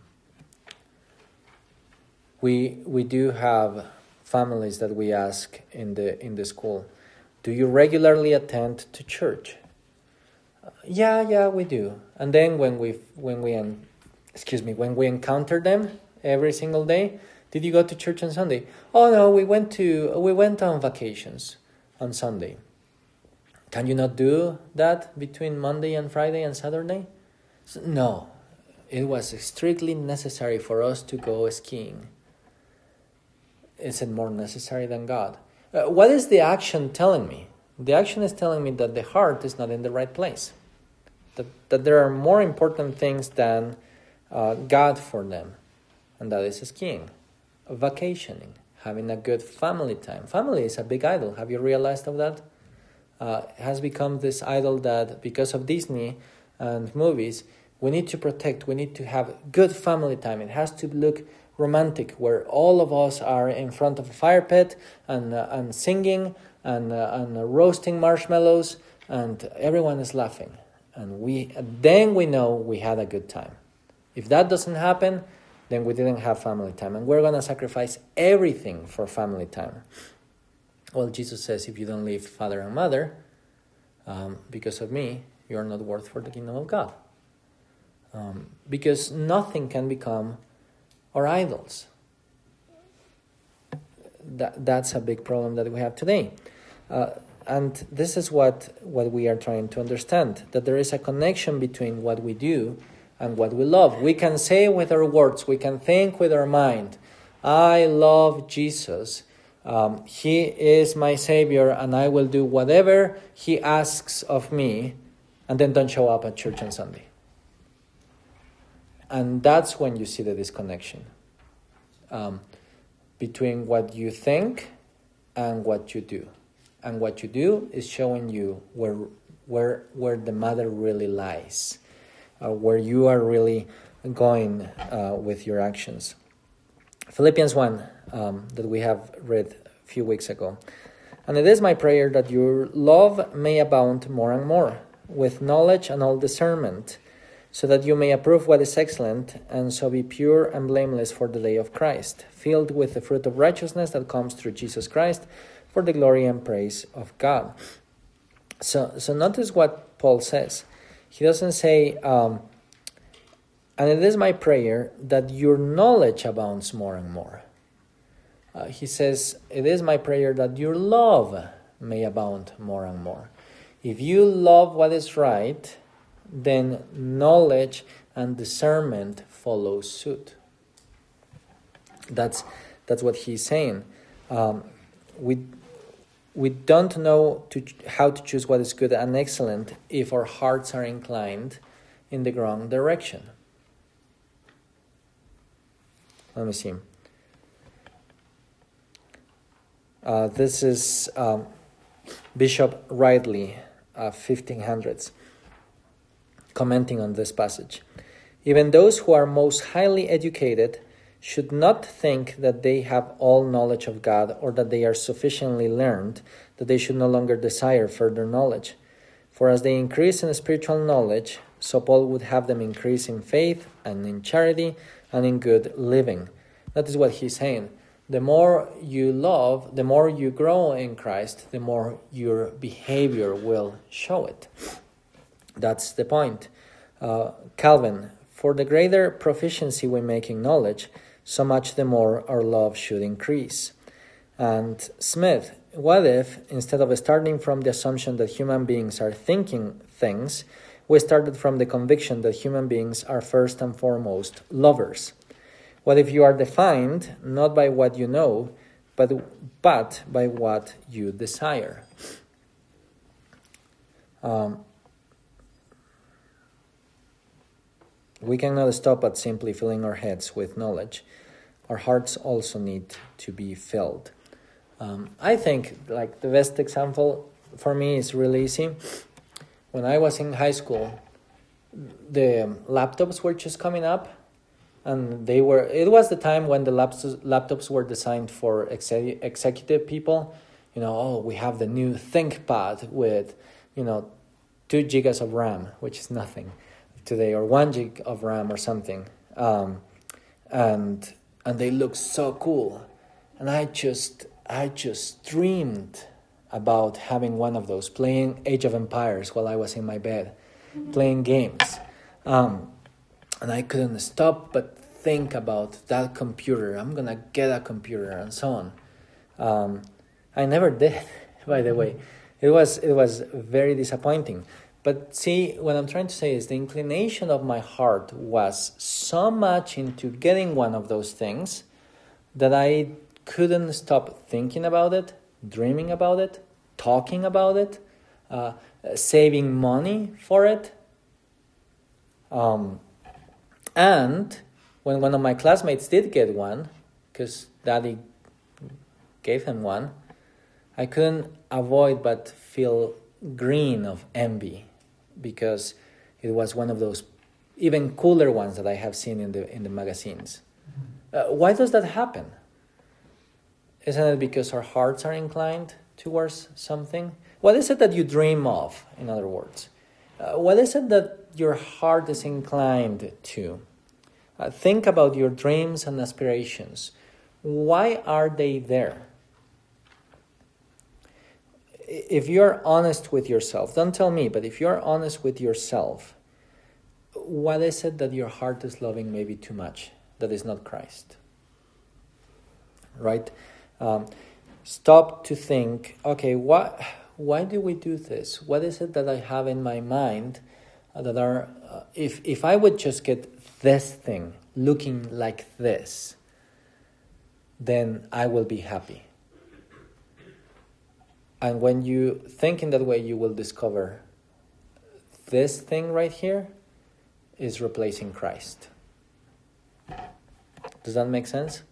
we we do have families that we ask in the in the school, do you regularly attend to church? Uh, yeah, yeah, we do. And then when we when we en- excuse me when we encounter them every single day, did you go to church on Sunday? Oh no, we went to we went on vacations on Sunday. Can you not do that between Monday and Friday and Saturday? So, no, it was strictly necessary for us to go skiing. Is it more necessary than God? Uh, what is the action telling me? The action is telling me that the heart is not in the right place. That, that there are more important things than uh, God for them. And that is skiing, vacationing, having a good family time. Family is a big idol. Have you realized of that? Uh, has become this idol that because of Disney and movies, we need to protect, we need to have good family time. It has to look romantic, where all of us are in front of a fire pit and uh, and singing and uh, and uh, roasting marshmallows, and everyone is laughing. And we then we know we had a good time. If that doesn't happen, then we didn't have family time. And we're going to sacrifice everything for family time. Well, Jesus says, if you don't leave father and mother, um, because of me, you're not worth for the kingdom of God. Um, because nothing can become our idols. That, that's a big problem that we have today. Uh, and this is what, what we are trying to understand, that there is a connection between what we do and what we love. We can say with our words, we can think with our mind, I love Jesus. Um, he is my Savior, and I will do whatever He asks of me, and then don't show up at church on Sunday. And that's when you see the disconnection um, between what you think and what you do. And what you do is showing you where where where the matter really lies, uh, where you are really going uh, with your actions. Philippians one, um, that we have read a few weeks ago. And it is my prayer that your love may abound more and more, with knowledge and all discernment, so that you may approve what is excellent, and so be pure and blameless for the day of Christ, filled with the fruit of righteousness that comes through Jesus Christ, for the glory and praise of God. So, so notice what Paul says. He doesn't say, um, and it is my prayer that your knowledge abounds more and more. Uh, he says, it is my prayer that your love may abound more and more. If you love what is right, then knowledge and discernment follow suit. That's that's what he's saying. Um, we we don't know to, how to choose what is good and excellent if our hearts are inclined in the wrong direction. Let me see. Uh, this is um, Bishop Ridley, uh, fifteen hundreds. Commenting on this passage. Even those who are most highly educated should not think that they have all knowledge of God, or that they are sufficiently learned, that they should no longer desire further knowledge. For as they increase in spiritual knowledge, so Paul would have them increase in faith and in charity and in good living. That is what he's saying. The more you love, the more you grow in Christ, the more your behavior will show it. That's the point. Uh, Calvin, for the greater proficiency we make in knowledge, so much the more our love should increase. And Smith, what if, instead of starting from the assumption that human beings are thinking things, we started from the conviction that human beings are first and foremost lovers? What if you are defined not by what you know, but, but by what you desire? Um, We cannot stop at simply filling our heads with knowledge. Our hearts also need to be filled. Um, I think, like, the best example for me is really easy. When I was in high school, the laptops were just coming up, and they were. It was the time when the laptops laptops were designed for exe- executive people. You know, oh, we have the new ThinkPad with, you know, two gigas of RAM, which is nothing. today, or one gig of RAM or something, um, and and they look so cool, and I just I just dreamed about having one of those, playing Age of Empires while I was in my bed, playing games, um, and I couldn't stop but think about that computer. I'm gonna get a computer and so on. Um, I never did, by the way. It was it was very disappointing. But see, what I'm trying to say is the inclination of my heart was so much into getting one of those things that I couldn't stop thinking about it, dreaming about it, talking about it, uh, saving money for it. Um, and when one of my classmates did get one, because daddy gave him one, I couldn't avoid but feel green of envy, because it was one of those even cooler ones that I have seen in the in the magazines. Uh, why does that happen? Isn't it because our hearts are inclined towards something? What is it that you dream of, in other words? Uh, what is it that your heart is inclined to? Uh, think about your dreams and aspirations. Why are they there? If you're honest with yourself, don't tell me, but if you're honest with yourself, what is it that your heart is loving maybe too much that is not Christ? Right? Um, stop to think, okay, what, why do we do this? What is it that I have in my mind that are, uh, if, if I would just get this thing looking like this, then I will be happy. And when you think in that way, you will discover this thing right here is replacing Christ. Does that make sense?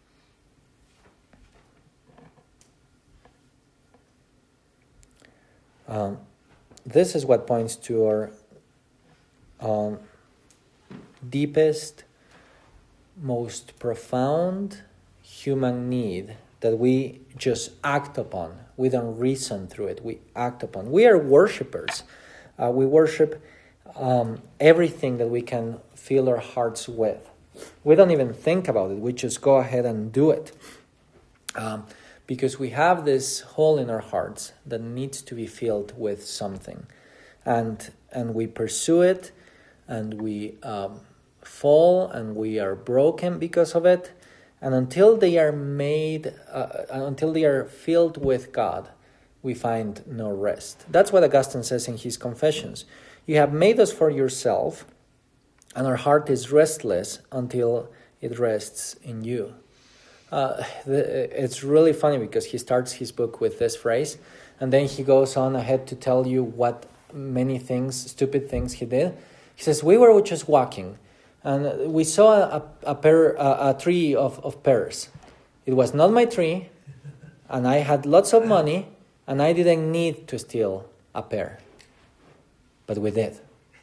Um, this is what points to our um, deepest, most profound human need that we just act upon. We don't reason through it. We act upon. We are worshipers. Uh, we worship um, everything that we can fill our hearts with. We don't even think about it. We just go ahead and do it. Um, because we have this hole in our hearts that needs to be filled with something. And and we pursue it, and we um, fall, and we are broken because of it. And until they are made, uh, until they are filled with God, we find no rest. That's what Augustine says in his Confessions. You have made us for yourself, and our heart is restless until it rests in you. Uh, the, it's really funny because he starts his book with this phrase, and then he goes on ahead to tell you what many things, stupid things he did. He says, we were just walking, and we saw a, a, pear, a, a tree of, of pears. It was not my tree, and I had lots of money, and I didn't need to steal a pear. But we did.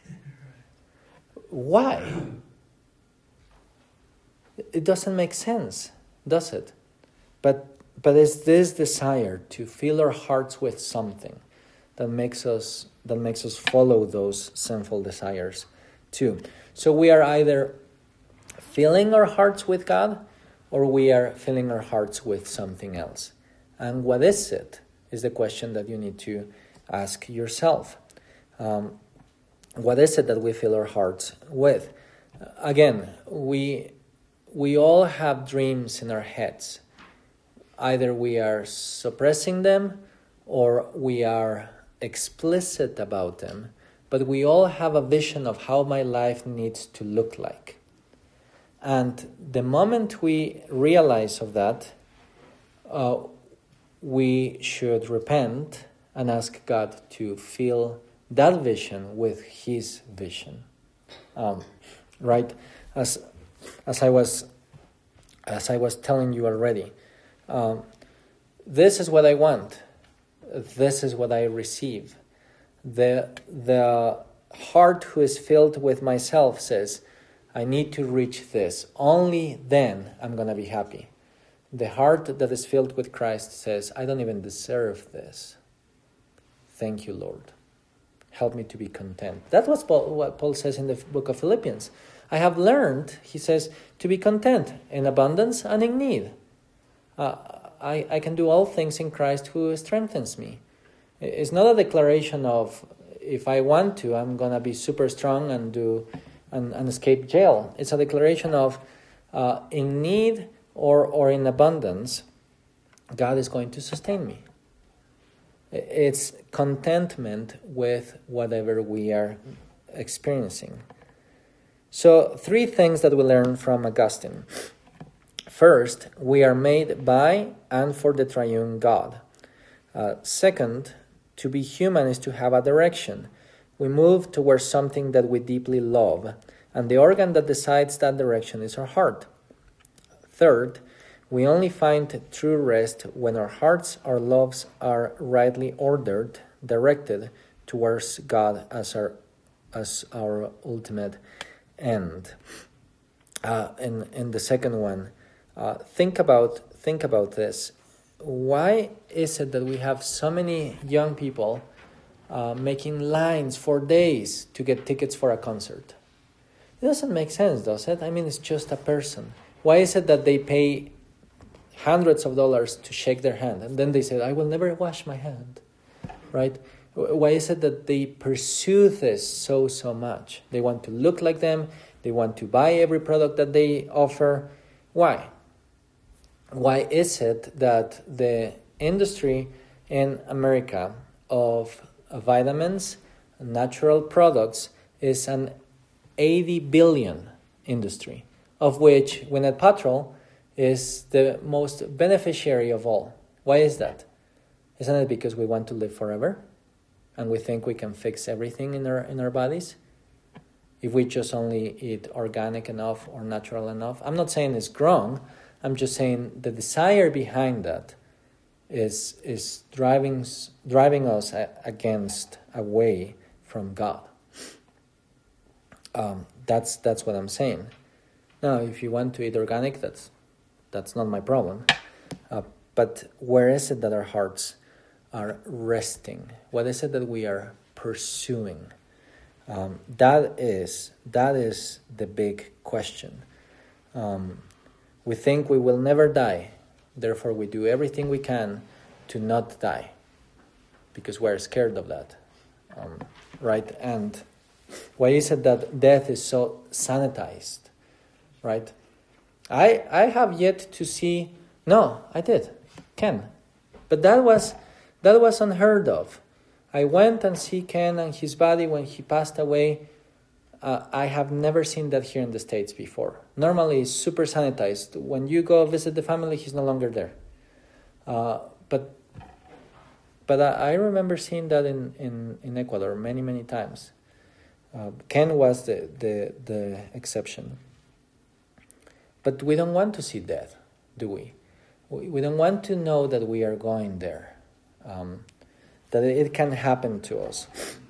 Why? It doesn't make sense, does it? But but it's this desire to fill our hearts with something that makes us that makes us follow those sinful desires too. So we are either filling our hearts with God, or we are filling our hearts with something else. And what is it is the question that you need to ask yourself. Um, what is it that we fill our hearts with? Again, we we all have dreams in our heads. Either we are suppressing them, or we are explicit about them. But we all have a vision of how my life needs to look like. And the moment we realize of that, uh, we should repent and ask God to fill that vision with His vision. Um, right? As as I was as I was telling you already, um, this is what I want. This is what I receive. The the heart who is filled with myself says, I need to reach this. Only then I'm going to be happy. The heart that is filled with Christ says, I don't even deserve this. Thank you, Lord. help me to be content. That was Paul, what Paul says in the book of Philippians. I have learned, he says, to be content in abundance and in need. Uh, I, I can do all things in Christ who strengthens me. It's not a declaration of, if I want to, I'm going to be super strong and do and, and escape jail. It's a declaration of, uh, in need or, or in abundance, God is going to sustain me. It's contentment with whatever we are experiencing. So, three things that we learn from Augustine. First, we are made by and for the triune God. Uh, second, to be human is to have a direction. We move towards something that we deeply love, and the organ that decides that direction is our heart. Third, we only find true rest when our hearts, our loves are rightly ordered, directed towards God as our as our ultimate end. Uh, and, and the second one, uh, think about think about this. Why is it that we have so many young people uh, making lines for days to get tickets for a concert? It doesn't make sense, does it? I mean, it's just a person. Why is it that they pay hundreds of dollars to shake their hand, and then they say, I will never wash my hand, right? Why is it that they pursue this so, so much? They want to look like them. They want to buy every product that they offer. Why? Why is it that the industry in America of vitamins, natural products, is an eighty billion industry, of which Gwyneth Paltrow is the most beneficiary of all? Why is that? Isn't it because we want to live forever? And we think we can fix everything in our in our bodies? If we just only eat organic enough or natural enough? I'm not saying it's wrong. I'm just saying the desire behind that is is driving driving us against, away from God. Um, that's that's what I'm saying. Now, if you want to eat organic, that's that's not my problem. Uh, but where is it that our hearts are resting? What is it that we are pursuing? Um, that is that is the big question. Um, we think we will never die, therefore we do everything we can to not die, because we're scared of that, um, right? And why is it that death is so sanitized, right? I I have yet to see. No, I did, Ken, but that was that was unheard of. I went and see Ken and his body when he passed away. Uh, I have never seen that here in the States before. Normally, it's super sanitized. When you go visit the family, he's no longer there. Uh, but but I, I remember seeing that in, in, in Ecuador many, many times. Uh, Ken was the, the, the exception. But we don't want to see death, do we? We, we don't want to know that we are going there. Um, that it can happen to us.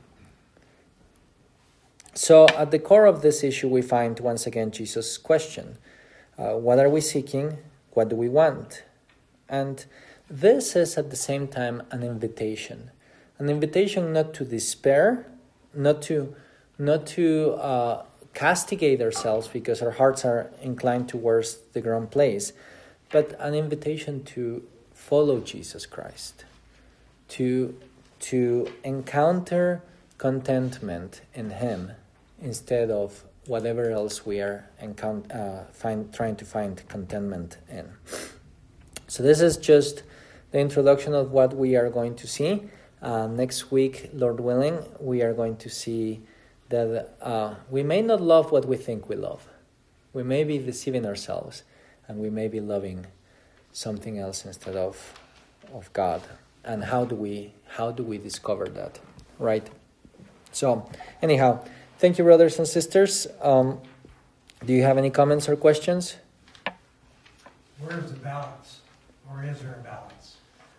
So at the core of this issue, we find once again Jesus' question. Uh, what are we seeking? What do we want? And this is at the same time an invitation. An invitation not to despair, not to, not to uh, castigate ourselves because our hearts are inclined towards the wrong place, but an invitation to follow Jesus Christ, to to encounter contentment in Him instead of whatever else we are encount- uh, find, trying to find contentment in. So this is just the introduction of what we are going to see. Uh, next week, Lord willing, we are going to see that uh, we may not love what we think we love. We may be deceiving ourselves, and we may be loving something else instead of of God. And how do we how do we discover that, right? So, anyhow, thank you, brothers and sisters. Um, do you have any comments or questions? Where is the balance, or is there a balance?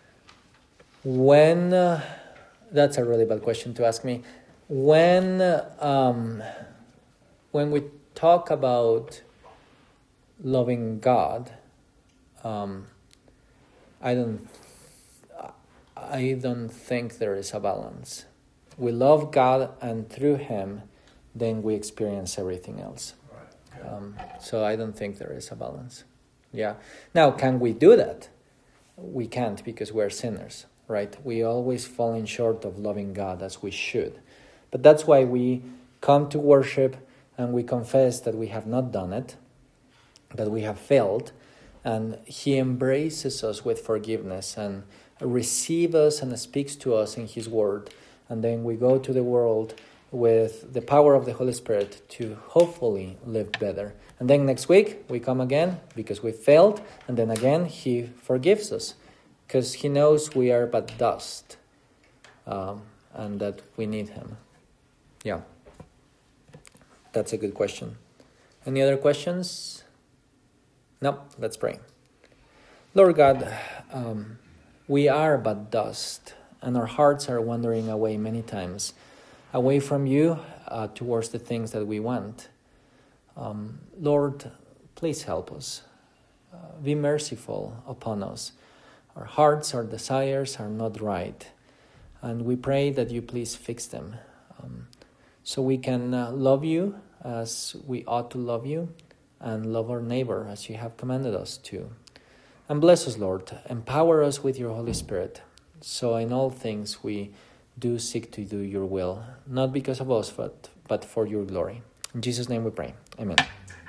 When uh, that's a really bad question to ask me. When um, when we talk about loving God, um, I don't. I don't think there is a balance. we love God, and through him, then we experience everything else. Right. Um, so I don't think there is a balance. Yeah. Now, can we do that? We can't, because we're sinners, right? We always falling short of loving God as we should. But that's why we come to worship and we confess that we have not done it, that we have failed, and he embraces us with forgiveness and receives us and speaks to us in his word. And then we go to the world with the power of the Holy Spirit to hopefully live better. And then next week we come again because we failed, and then again he forgives us because he knows we are but dust, um, and that we need him. Yeah, that's a good question. Any other questions? No, let's pray. Lord God, um, we are but dust, and our hearts are wandering away many times, away from you uh, towards the things that we want. Um, Lord, please help us. Uh, be merciful upon us. Our hearts, our desires are not right, and we pray that you please fix them, um, so we can uh, love you as we ought to love you, and love our neighbor as you have commanded us to. And bless us, Lord. Empower us with your Holy Spirit, so in all things we do seek to do your will, not because of us, but, but for your glory. In Jesus' name we pray. Amen.